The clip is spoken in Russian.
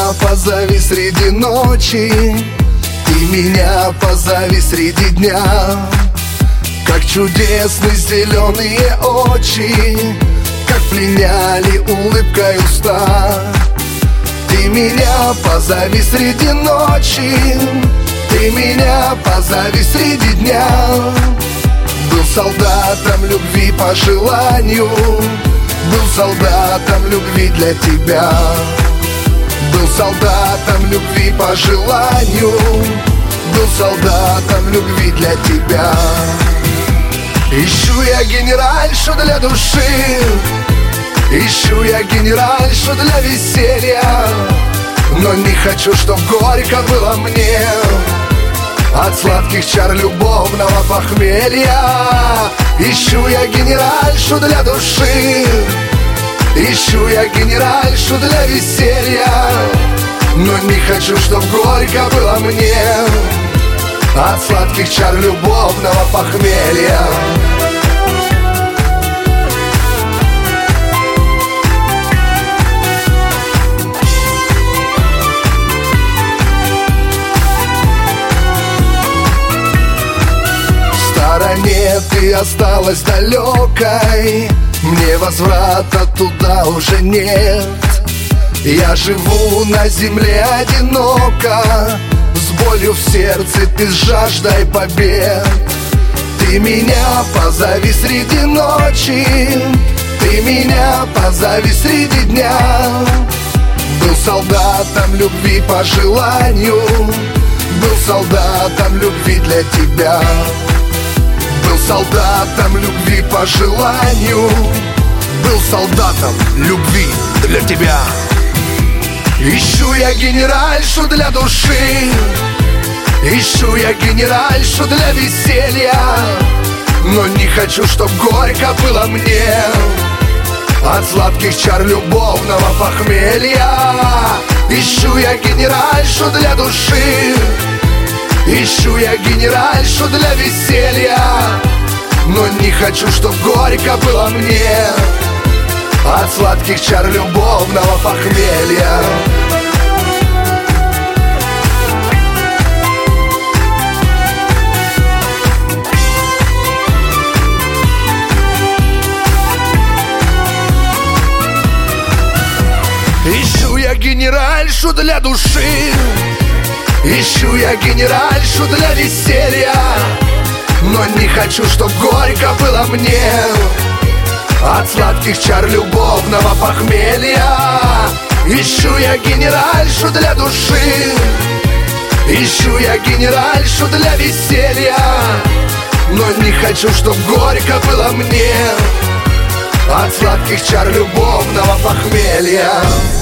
позови среди ночи, ты меня позови среди дня. Как чудесны зеленые очи, как пленяли улыбкой уста. Ты меня позови среди ночи, ты меня позови среди дня. Был солдатом любви по желанию, был солдатом любви для тебя. Был солдатом любви по желанию, был солдатом любви для тебя. Ищу я генеральшу для души, ищу я генеральшу для веселья, но не хочу, чтоб горько было мне от сладких чар любовного похмелья. Ищу я генеральшу для души, ищу я генеральшу для веселья, но не хочу, чтоб горько было мне от сладких чар любовного похмелья. В стороне ты осталась далекой, мне возврата туда уже нет. Я живу на земле одиноко, с болью в сердце, ты с жаждой побед. Ты меня позови среди ночи, ты меня позови среди дня. Был солдатом любви по желанию, был солдатом любви для тебя. Был солдатом любви по желанию, был солдатом любви для тебя. Ищу я генеральшу для души, ищу я генеральшу для веселья, но не хочу, чтоб горько было мне от сладких чар любовного похмелья. Ищу я генеральшу для души, ищу я генеральшу для веселья, но не хочу, чтоб горько было мне от сладких чар любовного похмелья. Ищу я генеральшу для души, ищу я генеральшу для веселья, но не хочу, чтоб горько было мне от сладких чар любовного похмелья. Ищу я генеральшу для души, ищу я генеральшу для веселья, но не хочу, чтоб горько было мне от сладких чар любовного похмелья.